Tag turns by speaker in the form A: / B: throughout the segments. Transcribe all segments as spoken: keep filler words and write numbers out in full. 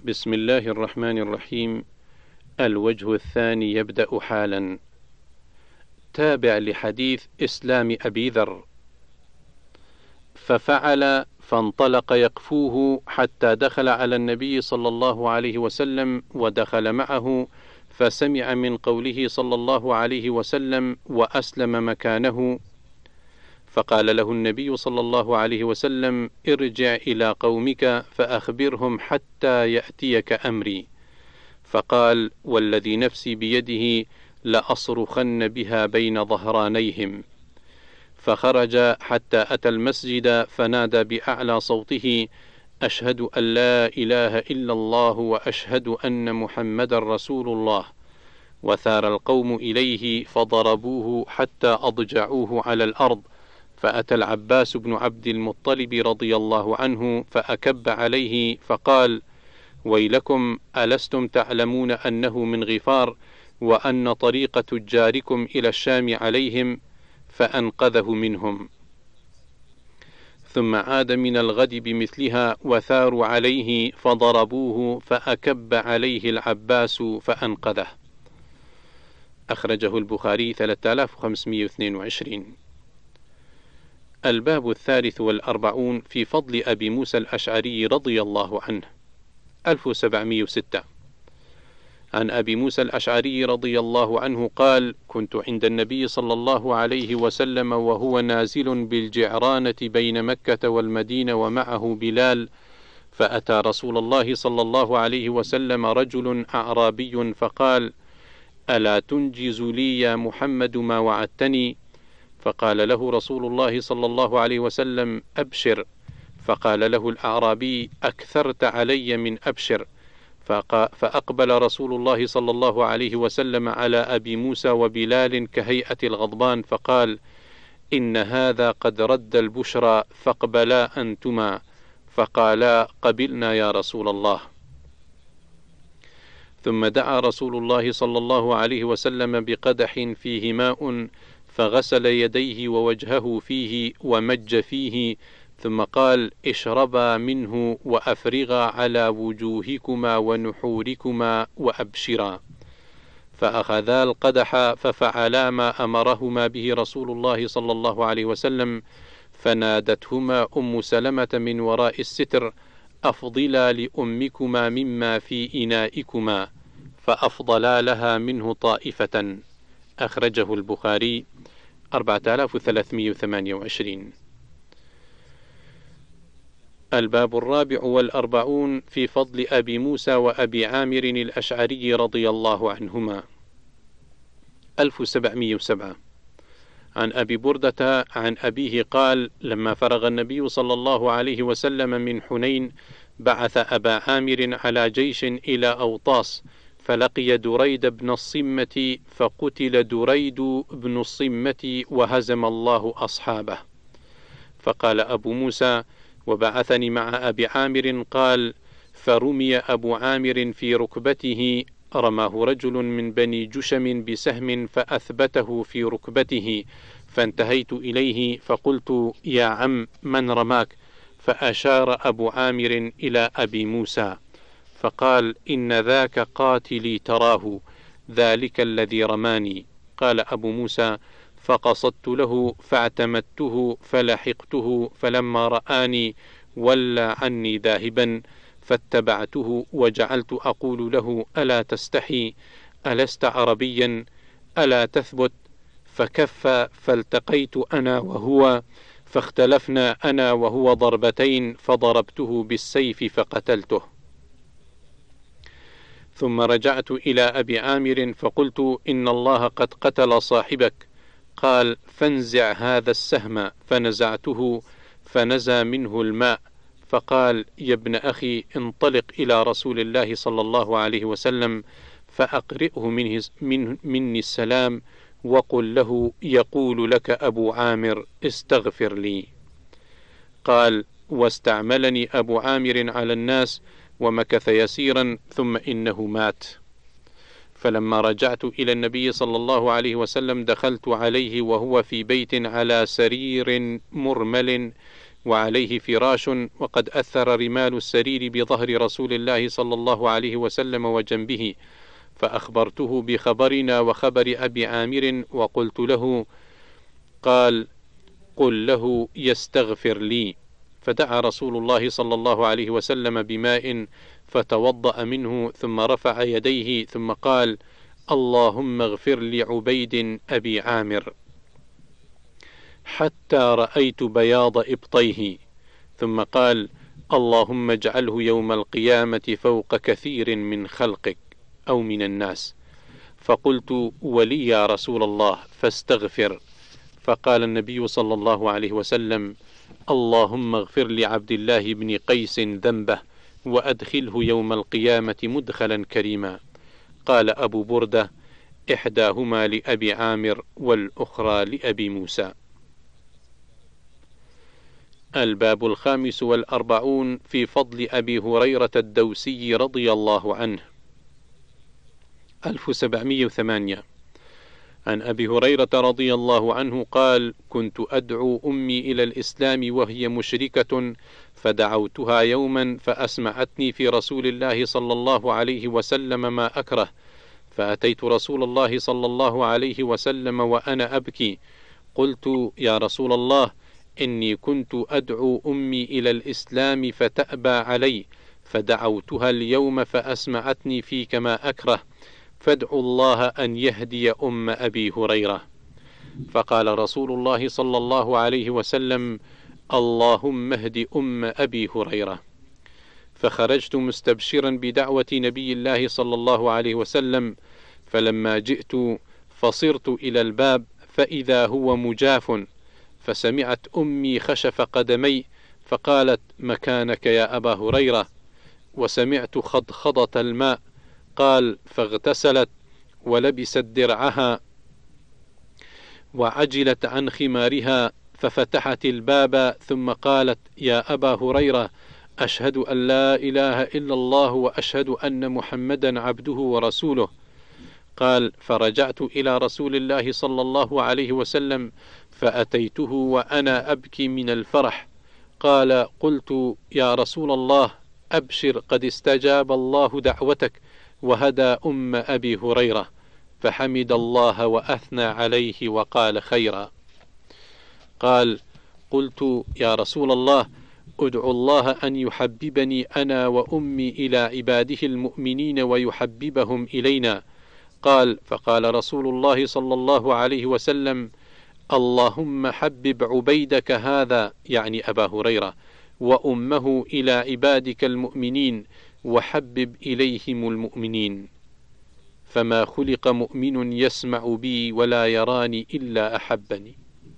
A: بسم الله الرحمن الرحيم. الوجه الثاني يبدأ حالا. تابع لحديث إسلام أبي ذر. ففعل فانطلق يقفوه حتى دخل على النبي صلى الله عليه وسلم ودخل معه، فسمع من قوله صلى الله عليه وسلم وأسلم مكانه، فقال له النبي صلى الله عليه وسلم: ارجع إلى قومك فأخبرهم حتى يأتيك أمري. فقال: والذي نفسي بيده لأصرخن بها بين ظهرانيهم. فخرج حتى أتى المسجد فنادى بأعلى صوته: أشهد أن لا إله إلا الله وأشهد أن محمد رسول الله. وثار القوم إليه فضربوه حتى أضجعوه على الأرض، فأتى العباس بن عبد المطلب رضي الله عنه فأكب عليه فقال: ويلكم، ألستم تعلمون أنه من غفار وأن طريق تجاركم إلى الشام عليهم؟ فأنقذه منهم. ثم عاد من الغد بمثلها وثاروا عليه فضربوه فأكب عليه العباس فأنقذه. أخرجه البخاري ثلاثة آلاف وخمسمائة واثنين وعشرين. الباب الثالث والأربعون في فضل أبي موسى الأشعري رضي الله عنه. ألف وسبعمائة وستة. عن أبي موسى الأشعري رضي الله عنه قال: كنت عند النبي صلى الله عليه وسلم وهو نازل بالجعرانة بين مكة والمدينة ومعه بلال، فأتى رسول الله صلى الله عليه وسلم رجل أعرابي فقال: ألا تنجز لي يا محمد ما وعدتني؟ فقال له رسول الله صلى الله عليه وسلم: أبشر. فقال له الأعرابي: أكثرت علي من أبشر. فأقبل رسول الله صلى الله عليه وسلم على أبي موسى وبلال كهيئة الغضبان فقال: إن هذا قد رد البشرى فاقبلا أنتما. فقالا: قبلنا يا رسول الله. ثم دعا رسول الله صلى الله عليه وسلم بقدح فيه ماء فغسل يديه ووجهه فيه ومج فيه، ثم قال: اشربا منه وأفرغا على وجوهكما ونحوركما وأبشرا. فأخذا القدح ففعلا ما أمرهما به رسول الله صلى الله عليه وسلم، فنادتهما أم سلمة من وراء الستر: أفضلا لأمكما مما في إنائكما، فأفضلا لها منه طائفة. أخرجه البخاري أربعة آلاف وثلاثمائة وثمانية وعشرين. الباب الرابع والأربعون في فضل أبي موسى وأبي عامر الأشعري رضي الله عنهما. ألف وسبعمائة وسبعة. عن أبي بردة عن أبيه قال: لما فرغ النبي صلى الله عليه وسلم من حنين بعث أبا عامر على جيش إلى أوطاس، فلقي دريد بن الصمة فقتل دريد بن الصمة وهزم الله أصحابه. فقال أبو موسى: وبعثني مع أبي عامر. قال: فرمي أبو عامر في ركبته، رماه رجل من بني جشم بسهم فأثبته في ركبته، فانتهيت إليه فقلت: يا عم، من رماك؟ فأشار أبو عامر إلى أبي موسى فقال: إن ذاك قاتلي تراه، ذلك الذي رماني. قال أبو موسى: فقصدت له فاعتمدته فلحقته، فلما رآني ولى عني ذاهبا، فاتبعته وجعلت أقول له: ألا تستحي؟ ألست عربيا؟ ألا تثبت؟ فكف، فالتقيت أنا وهو فاختلفنا أنا وهو ضربتين، فضربته بالسيف فقتلته. ثم رجعت إلى أبي عامر فقلت: إن الله قد قتل صاحبك. قال: فانزع هذا السهم، فنزعته فنزى منه الماء، فقال: يا ابن أخي، انطلق إلى رسول الله صلى الله عليه وسلم فأقرئه منه من مني السلام، وقل له: يقول لك أبو عامر: استغفر لي. قال: واستعملني أبو عامر على الناس ومكث يسيرا ثم إنه مات. فلما رجعت إلى النبي صلى الله عليه وسلم دخلت عليه وهو في بيت على سرير مرمل وعليه فراش، وقد أثر رمال السرير بظهر رسول الله صلى الله عليه وسلم وجنبه، فأخبرته بخبرنا وخبر أبي عامر وقلت له، قال: قل له يستغفر لي. فدعا رسول الله صلى الله عليه وسلم بماء فتوضأ منه، ثم رفع يديه ثم قال: اللهم اغفر لعبيد أبي عامر، حتى رأيت بياض إبطيه، ثم قال: اللهم اجعله يوم القيامة فوق كثير من خلقك أو من الناس. فقلت: ولي يا رسول الله فاستغفر. فقال النبي صلى الله عليه وسلم: اللهم اغفر لعبد الله بن قيس ذنبه وأدخله يوم القيامة مدخلا كريما. قال أبو بردة: إحداهما لأبي عامر والأخرى لأبي موسى. الباب الخامس والأربعون في فضل أبي هريرة الدوسي رضي الله عنه. ألف وسبعمائة وثمانية. عن أبي هريرة رضي الله عنه قال: كنت أدعو أمي إلى الإسلام وهي مشركة، فدعوتها يوما فأسمعتني في رسول الله صلى الله عليه وسلم ما أكره، فأتيت رسول الله صلى الله عليه وسلم وأنا أبكي، قلت: يا رسول الله، إني كنت أدعو أمي إلى الإسلام فتأبى علي، فدعوتها اليوم فأسمعتني فيك ما أكره، فادعوا الله أن يهدي أم أبي هريرة. فقال رسول الله صلى الله عليه وسلم: اللهم اهد أم أبي هريرة. فخرجت مستبشرا بدعوة نبي الله صلى الله عليه وسلم، فلما جئت فصرت إلى الباب فإذا هو مجاف، فسمعت أمي خشف قدمي فقالت: مكانك يا أبا هريرة. وسمعت خضخضة الماء. قال: فاغتسلت ولبست درعها وعجلت عن خمارها، ففتحت الباب ثم قالت: يا أبا هريرة، أشهد أن لا إله إلا الله وأشهد أن محمدا عبده ورسوله. قال: فرجعت إلى رسول الله صلى الله عليه وسلم فأتيته وأنا أبكي من الفرح. قال: قلت: يا رسول الله، أبشر، قد استجاب الله دعوتك وهدى أم أبي هريرة. فحمد الله وأثنى عليه وقال خيرا. قال: قلت: يا رسول الله، أدعو الله أن يحببني أنا وأمي إلى عباده المؤمنين ويحببهم إلينا. قال: فقال رسول الله صلى الله عليه وسلم: اللهم حبب عبيدك هذا، يعني أبا هريرة، وأمه إلى عبادك المؤمنين، وحبب إليهم المؤمنين. فما خلق مؤمن يسمع بي ولا يراني إلا أحبني.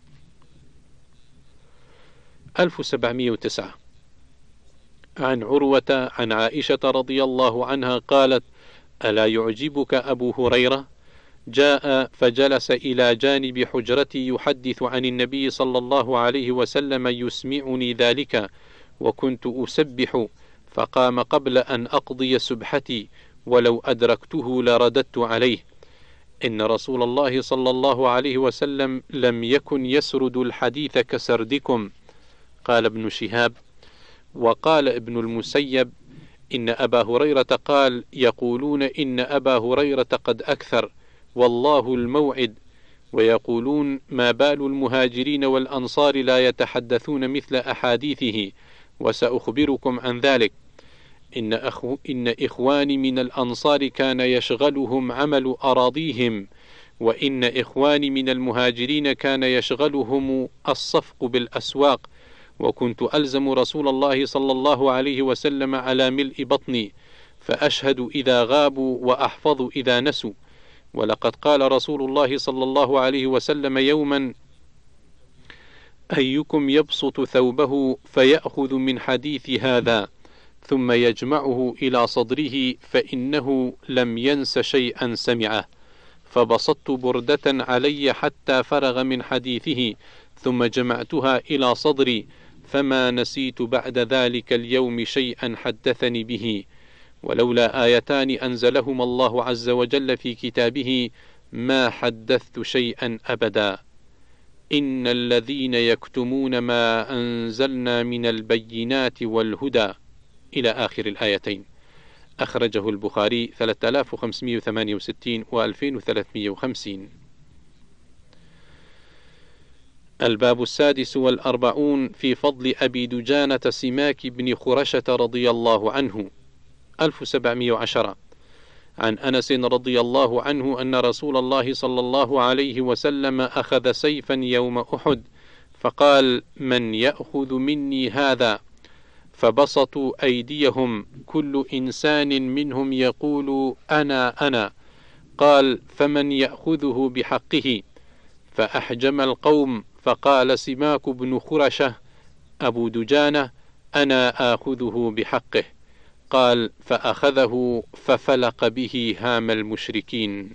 A: ألف وسبعمائة وتسعة. عن عروة عن عائشة رضي الله عنها قالت: ألا يعجبك أبو هريرة؟ جاء فجلس إلى جانب حجرتي يحدث عن النبي صلى الله عليه وسلم يسمعني ذلك، وكنت أسبح، فقام قبل أن أقضي سبحتي، ولو أدركته لرددت عليه: إن رسول الله صلى الله عليه وسلم لم يكن يسرد الحديث كسردكم. قال ابن شهاب: وقال ابن المسيب: إن أبا هريرة قال: يقولون إن أبا هريرة قد أكثر، والله الموعد، ويقولون ما بال المهاجرين والأنصار لا يتحدثون مثل أحاديثه، وسأخبركم عن ذلك. إن, أخو إن إخواني من الأنصار كان يشغلهم عمل أراضيهم، وإن إخواني من المهاجرين كان يشغلهم الصفق بالأسواق، وكنت ألزم رسول الله صلى الله عليه وسلم على ملء بطني، فأشهد إذا غابوا وأحفظ إذا نسوا. ولقد قال رسول الله صلى الله عليه وسلم يوما: أيكم يبسط ثوبه فيأخذ من حديث هذا ثم يجمعه إلى صدره، فإنه لم ينس شيئا سمعه. فبسطت بردة علي حتى فرغ من حديثه، ثم جمعتها إلى صدري، فما نسيت بعد ذلك اليوم شيئا حدثني به، ولولا آيتان أنزلهما الله عز وجل في كتابه ما حدثت شيئا أبدا. إن الذين يكتمون ما أنزلنا من البينات والهدى إلى آخر الآيتين. أخرجه البخاري ثلاثة آلاف وخمسمائة وثمانية وستين و ألفين وثلاثمائة وخمسين. الباب السادس والأربعون في فضل أبي دجانة سماك بن خرشة رضي الله عنه. ألف وسبعمائة وعشرة. عن أنس رضي الله عنه أن رسول الله صلى الله عليه وسلم أخذ سيفا يوم أحد فقال: من يأخذ مني هذا؟ فبسطوا أيديهم كل إنسان منهم يقول أنا أنا. قال: فمن يأخذه بحقه؟ فأحجم القوم فقال سماك بن خرشة أبو دجانة: أنا آخذه بحقه. قال: فأخذه ففلق به هام المشركين.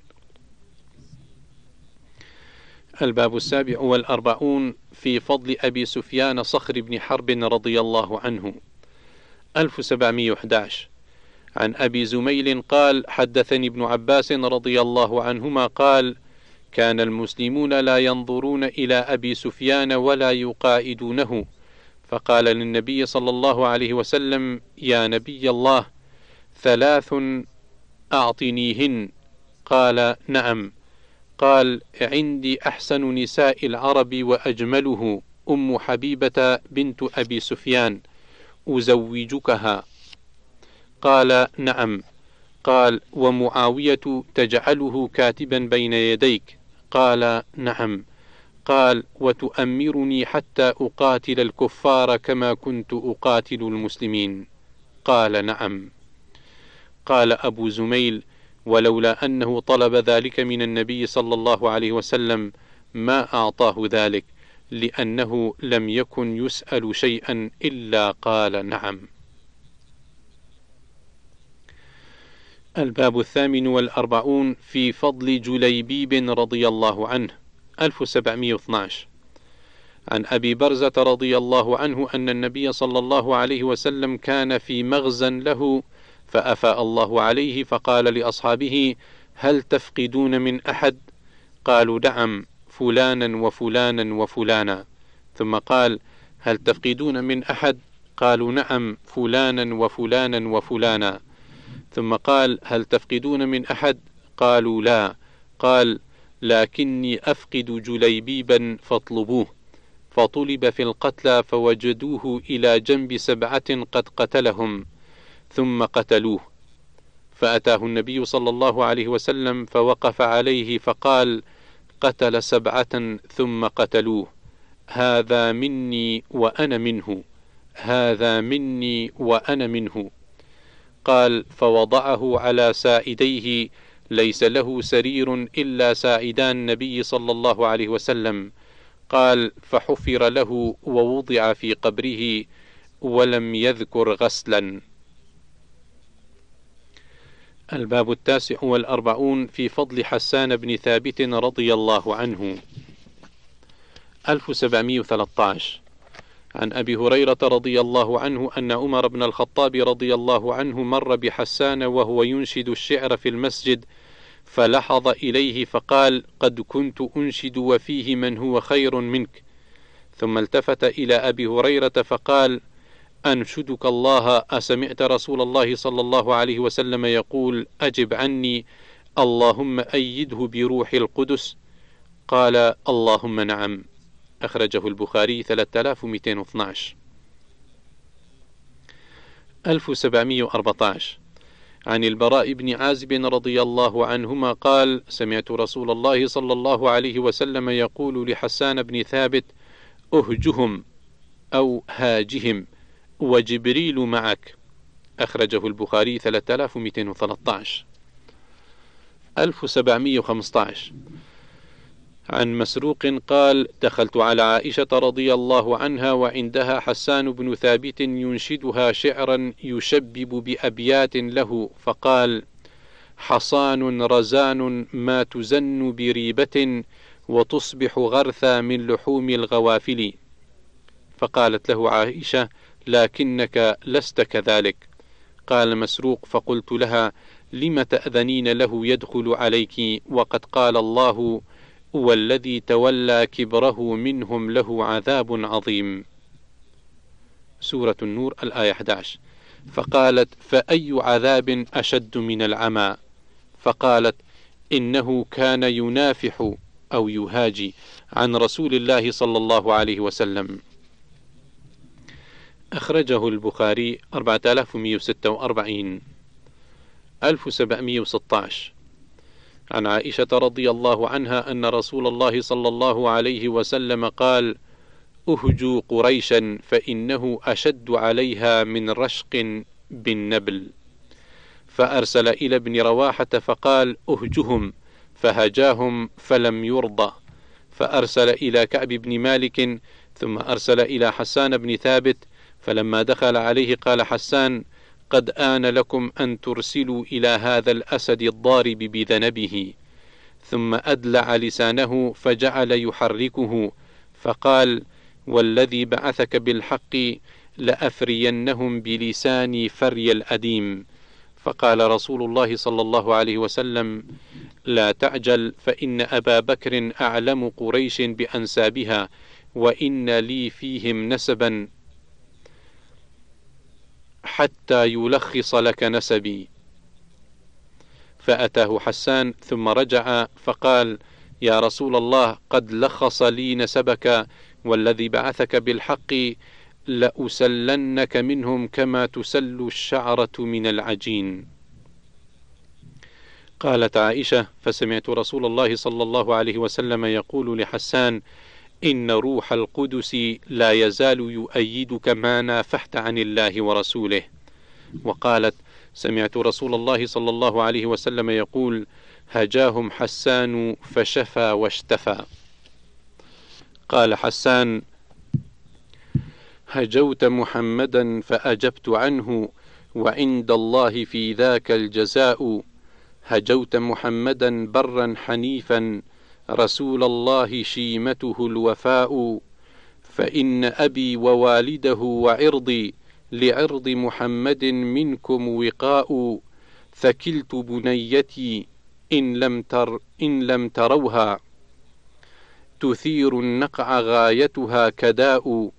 A: الباب السابع والأربعون في فضل أبي سفيان صخر بن حرب رضي الله عنه. ألف وسبعمائة وأحد عشر. عن أبي زميل قال: حدثني ابن عباس رضي الله عنهما قال: كان المسلمون لا ينظرون إلى أبي سفيان ولا يقائدونه، فقال للنبي صلى الله عليه وسلم: يا نبي الله، ثلاث أعطنيهن. قال: نعم. قال: عندي أحسن نساء العرب وأجمله أم حبيبة بنت أبي سفيان، أزوجكها. قال: نعم. قال: ومعاوية تجعله كاتبا بين يديك؟ قال: نعم. قال: وتؤمرني حتى أقاتل الكفار كما كنت أقاتل المسلمين؟ قال: نعم. قال أبو زميل: ولولا أنه طلب ذلك من النبي صلى الله عليه وسلم ما أعطاه ذلك، لأنه لم يكن يسأل شيئا إلا قال نعم. الباب الثامن والأربعون في فضل جليبيب رضي الله عنه. ألف وسبعمائة واثني عشر. عن أبي برزة رضي الله عنه أن النبي صلى الله عليه وسلم كان في مغزى له فأفاء الله عليه فقال لأصحابه: هل تفقدون من أحد؟ قالوا: نعم، فلانا وفلانا وفلانا. ثم قال: هل تفقدون من أحد؟ قالوا: نعم، فلانا وفلانا وفلانا. ثم قال: هل تفقدون من أحد؟ قالوا: لا. قال: لكني أفقد جليبيبا فاطلبوه. فطلب في القتلى فوجدوه إلى جنب سبعة قد قتلهم ثم قتلوه، فأتاه النبي صلى الله عليه وسلم فوقف عليه فقال: قتل سبعة ثم قتلوه، هذا مني وأنا منه، هذا مني وأنا منه. قال: فوضعه على سائديه، ليس له سرير إلا سائدان النبي صلى الله عليه وسلم. قال: فحفر له ووضع في قبره ولم يذكر غسلا. الباب التاسع والأربعون في فضل حسان بن ثابت رضي الله عنه. ألف وسبعمائة وثلاثة عشر. عن أبي هريرة رضي الله عنه أن عمر بن الخطاب رضي الله عنه مر بحسان وهو ينشد الشعر في المسجد، فلحظ إليه فقال: قد كنت أنشد وفيه من هو خير منك. ثم التفت إلى أبي هريرة فقال: أنشدك الله، أسمعت رسول الله صلى الله عليه وسلم يقول: أجب عني، اللهم أيده بروح القدس؟ قال: اللهم نعم. أخرجه البخاري ثلاثة آلاف ومئتين واثني عشر. ألف وسبعمائة وأربعة عشر. عن البراء بن عازب رضي الله عنهما قال: سمعت رسول الله صلى الله عليه وسلم يقول لحسان بن ثابت: أهجهم أو هاجهم وجبريل معك. أخرجه البخاري ثلاثة آلاف ومئتين وثلاثة عشر. ألف وسبعمائة وخمسة عشر. عن مسروق قال: دخلت على عائشة رضي الله عنها وعندها حسان بن ثابت ينشدها شعرا يشبب بأبيات له، فقال: حصان رزان ما تزن بريبة، وتصبح غرثا من لحوم الغوافل. فقالت له عائشة: لكنك لست كذلك. قال مسروق: فقلت لها: لم تأذنين له يدخل عليك وقد قال الله: والذي تولى كبره منهم له عذاب عظيم. سورة النور الآية أحد عشر. فقالت: فأي عذاب أشد من العمى؟ فقالت: إنه كان ينافح أو يهاجي عن رسول الله صلى الله عليه وسلم. أخرجه البخاري أربعة آلاف ومئة وستة وأربعين. ألف وسبعمئة وستة عشر. عن عائشة رضي الله عنها أن رسول الله صلى الله عليه وسلم قال: أهجوا قريشا فإنه أشد عليها من رشق بالنبل. فأرسل إلى ابن رواحة فقال: أهجهم، فهجاهم فلم يرضى. فأرسل إلى كعب بن مالك، ثم أرسل إلى حسان بن ثابت، فلما دخل عليه قال حسان: قد آن لكم أن ترسلوا إلى هذا الأسد الضارب بذنبه. ثم أدلع لسانه فجعل يحركه، فقال: والذي بعثك بالحق لأفرينهم بلساني فري الأديم. فقال رسول الله صلى الله عليه وسلم: لا تعجل، فإن أبا بكر أعلم قريش بأنسابها، وإن لي فيهم نسبا حتى يلخص لك نسبي. فأتاه حسان ثم رجع فقال: يا رسول الله، قد لخص لي نسبك، والذي بعثك بالحق لأسلنك منهم كما تسل الشعرة من العجين. قالت عائشة: فسمعت رسول الله صلى الله عليه وسلم يقول لحسان: إن روح القدس لا يزال يؤيدك ما نافحت عن الله ورسوله. وقالت: سمعت رسول الله صلى الله عليه وسلم يقول: هجاهم حسان فشفى واشتفى. قال حسان: هجوت محمدا فأجبت عنه، وعند الله في ذاك الجزاء. هجوت محمدا برا حنيفا، رسول الله شيمته الوفاء. فإن أبي ووالده وعرضي لعرض محمد منكم وقاء. ثكلت بنيتي إن لم, تر إن لم تروها، تثير النقع غايتها كداء.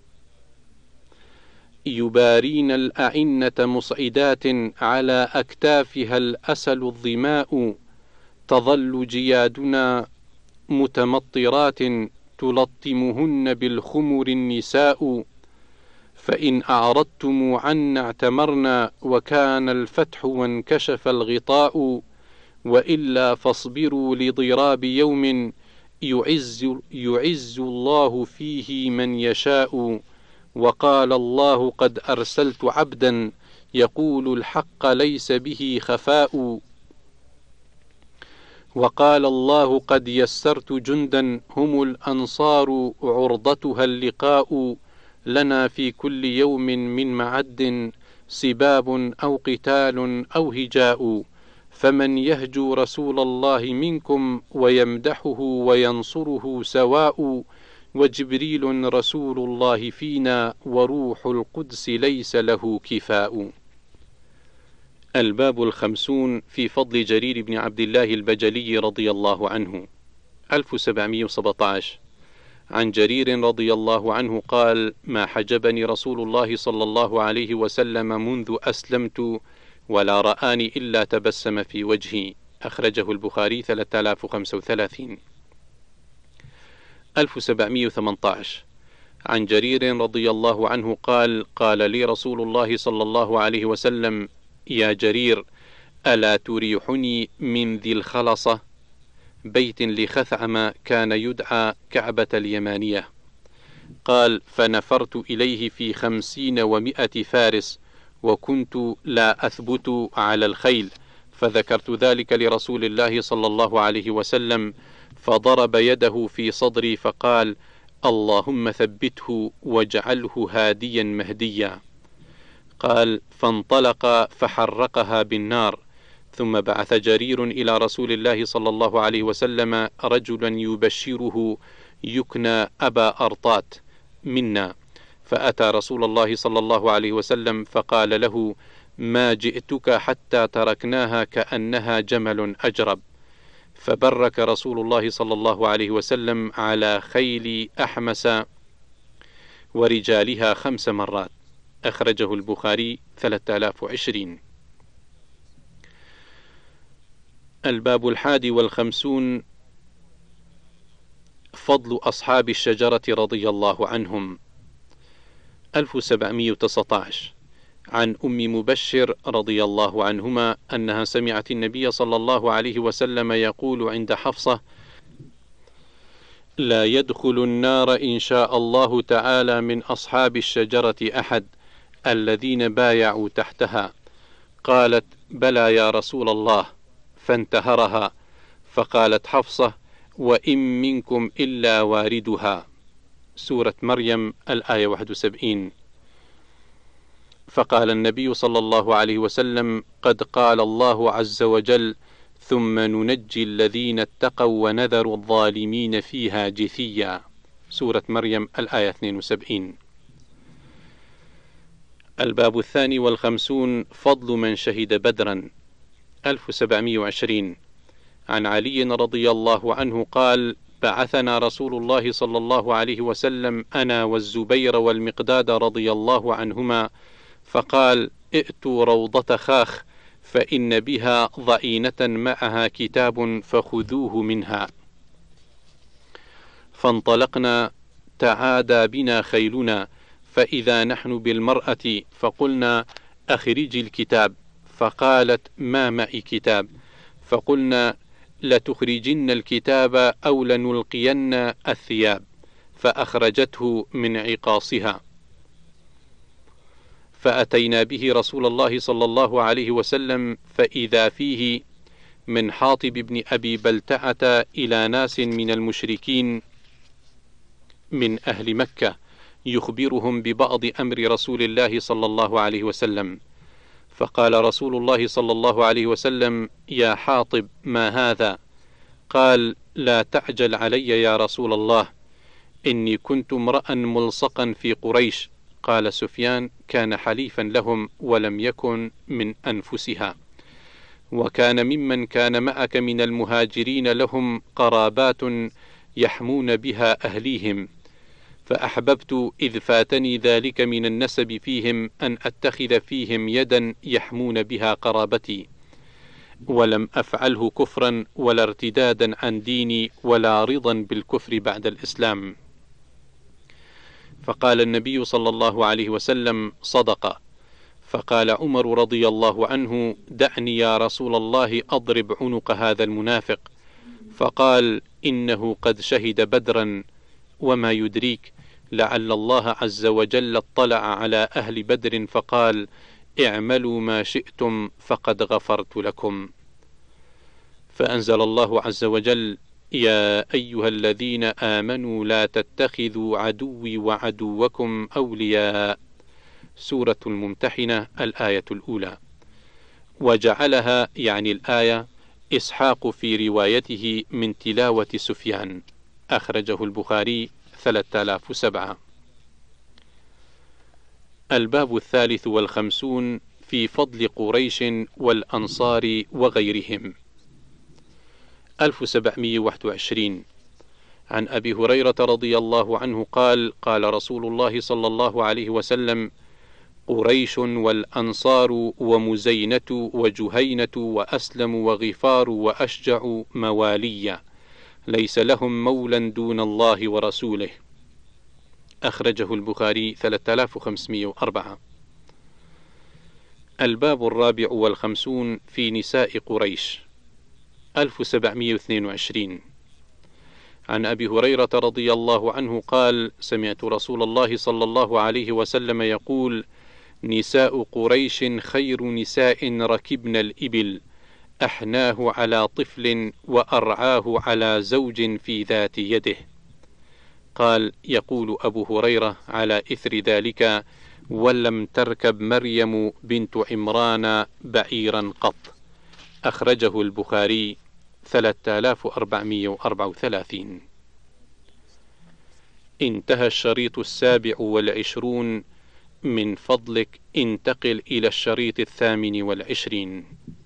A: يبارين الأعنة مصعدات، على أكتافها الأسل الظماء. تظل جيادنا متمطرات، تلطمهن بالخمر النساء. فإن أعرضتم عنا اعتمرنا، وكان الفتح وانكشف الغطاء. وإلا فاصبروا لضراب يوم، يعز, يعز الله فيه من يشاء. وقال الله: قد أرسلت عبدا يقول الحق ليس به خفاء. وقال الله: قد يسرت جندا هم الأنصار، عرضتها اللقاء. لنا في كل يوم من معد سباب أو قتال أو هجاء. فمن يهجو رسول الله منكم ويمدحه وينصره سواء. وجبريل رسول الله فينا، وروح القدس ليس له كفاء. الباب الخمسون في فضل جرير بن عبد الله البجلي رضي الله عنه. ألف وسبعمئة وسبعة عشر. عن جرير رضي الله عنه قال: ما حجبني رسول الله صلى الله عليه وسلم منذ أسلمت، ولا رآني إلا تبسم في وجهي. أخرجه البخاري ثلاثة آلاف وخمسة وثلاثين. ألف وسبعمئة وثمانية عشر. عن جرير رضي الله عنه قال: قال لي رسول الله صلى الله عليه وسلم: يا جرير، ألا تريحني من ذي الخلصة، بيت لخثعم كان يدعى كعبة اليمانية. قال: فنفرت إليه في خمسين ومائة فارس، وكنت لا أثبت على الخيل، فذكرت ذلك لرسول الله صلى الله عليه وسلم، فضرب يده في صدري فقال: اللهم ثبته واجعله هاديا مهديا. قال: فانطلق فحرقها بالنار. ثم بعث جرير إلى رسول الله صلى الله عليه وسلم رجلا يبشره يكنى أبا أرطات منا، فأتى رسول الله صلى الله عليه وسلم فقال له: ما جئتك حتى تركناها كأنها جمل أجرب. فبرك رسول الله صلى الله عليه وسلم على خيل أحمس ورجالها خمس مرات. أخرجه البخاري ثلاثة آلاف وعشرين. الباب الحادي والخمسون فضل أصحاب الشجرة رضي الله عنهم. ألف وسبعمائة وتسعة عشر عن أم مبشر رضي الله عنهما أنها سمعت النبي صلى الله عليه وسلم يقول عند حفصة: لا يدخل النار إن شاء الله تعالى من أصحاب الشجرة أحد الذين بايعوا تحتها. قالت: بلى يا رسول الله، فانتهرها، فقالت حفصة: وإن منكم إلا واردها. سورة مريم الآية واحد وسبعين. فقال النبي صلى الله عليه وسلم: قد قال الله عز وجل: ثم ننجي الذين اتقوا ونذر الظالمين فيها جثيا. سورة مريم الآية اثنين وسبعين. الباب الثاني والخمسون فضل من شهد بدرا. ألف وسبعمائة وعشرين عن علي رضي الله عنه قال: بعثنا رسول الله صلى الله عليه وسلم أنا والزبير والمقداد رضي الله عنهما، فقال: ائتوا روضة خاخ فإن بها ضعينة معها كتاب فخذوه منها. فانطلقنا، تعادى بنا خيلنا، فإذا نحن بالمرأة، فقلنا: أخرجي الكتاب. فقالت: ما معي كتاب. فقلنا: لتخرجن الكتاب أو لنلقين الثياب. فأخرجته من عقاصها. فأتينا به رسول الله صلى الله عليه وسلم، فإذا فيه من حاطب بن أبي بلتعة إلى ناس من المشركين من أهل مكة يخبرهم ببعض أمر رسول الله صلى الله عليه وسلم. فقال رسول الله صلى الله عليه وسلم: يا حاطب، ما هذا؟ قال: لا تعجل علي يا رسول الله، إني كنت امرأ ملصقا في قريش. قال سفيان: كان حليفا لهم ولم يكن من أنفسها. وكان ممن كان معك من المهاجرين لهم قرابات يحمون بها أهليهم، فأحببت إذ فاتني ذلك من النسب فيهم أن أتخذ فيهم يدا يحمون بها قرابتي، ولم أفعله كفرا ولا ارتدادا عن ديني ولا رضا بالكفر بعد الإسلام. فقال النبي صلى الله عليه وسلم: صدق. فقال عمر رضي الله عنه: دعني يا رسول الله أضرب عنق هذا المنافق. فقال: إنه قد شهد بدرا، وما يدريك لعل الله عز وجل اطلع على أهل بدر فقال: اعملوا ما شئتم فقد غفرت لكم. فأنزل الله عز وجل: يا أيها الذين آمنوا لا تتخذوا عدوي وعدوكم أولياء. سورة الممتحنة الآية الأولى. وجعلها يعني الآية إسحاق في روايته من تلاوة سفيان. أخرجه البخاري ثلاثة آلاف وسبعة. الباب الثالث والخمسون في فضل قريش والأنصار وغيرهم. ألف وسبعمائة وواحد وعشرين عن أبي هريرة رضي الله عنه قال: قال رسول الله صلى الله عليه وسلم: قريش والأنصار ومزينة وجهينة وأسلم وغفار وأشجع مواليا، ليس لهم مولا دون الله ورسوله. أخرجه البخاري ثلاثة آلاف وخمسمائة وأربعة. الباب الرابع والخمسون في نساء قريش. ألف وسبعمائة واثنين وعشرين عن أبي هريرة رضي الله عنه قال: سمعت رسول الله صلى الله عليه وسلم يقول: نساء قريش خير نساء ركبن الإبل، أحناه على طفل وأرعاه على زوج في ذات يده. قال: يقول أبو هريرة على إثر ذلك: ولم تركب مريم بنت عمران بعيرا قط. أخرجه البخاري ثلاثة آلاف وأربعمائة وأربعة وثلاثين. انتهى الشريط السابع والعشرون. من فضلك انتقل إلى الشريط الثامن والعشرين.